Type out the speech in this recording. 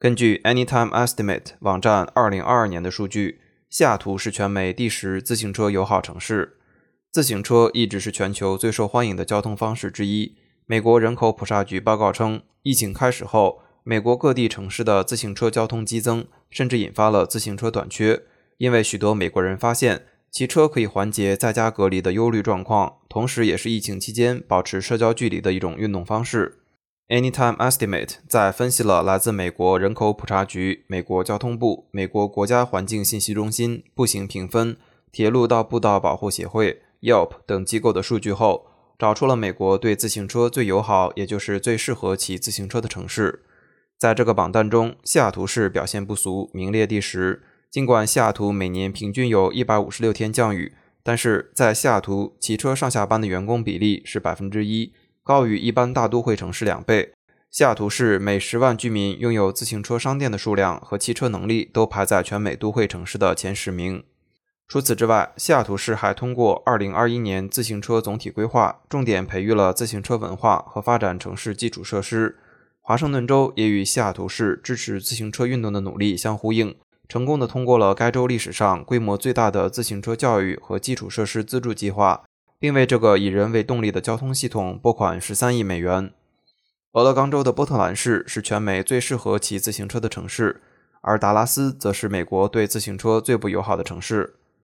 根据 Anytime Estimate 网站2022年的数据，西雅图是全美第10自行车友好城市。自行车一直是全球最受欢迎的交通方式之一。美国人口普查局报告称，疫情开始后，美国各地城市的自行车交通激增，甚至引发了自行车短缺，因为许多美国人发现骑车可以缓解在家隔离的忧虑状况，同时也是疫情期间保持社交距离的一种运动方式。Anytime Estimate 在分析了来自美国人口普查局、美国交通部、美国国家环境信息中心、步行评分、铁路到步道保护协会、Yelp 等机构的数据后，找出了美国对自行车最友好，也就是最适合骑自行车的城市。在这个榜单中，西雅图市表现不俗，名列第10。尽管西雅图每年平均有156天降雨，但是在西雅图骑车上下班的员工比例是 1%， 高于一般大都会城市2倍。西雅图市每10万居民拥有自行车商店的数量和汽车能力都排在全美都会城市的前10名。除此之外，西雅图市还通过2021年自行车总体规划，重点培育了自行车文化和发展城市基础设施。华盛顿州也与西雅图市支持自行车运动的努力相呼应，成功地通过了该州历史上规模最大的自行车教育和基础设施资助计划，并为这个以人为动力的交通系统拨款13亿美元。俄勒冈州的波特兰市是全美最适合骑自行车的城市，而达拉斯则是美国对自行车最不友好的城市。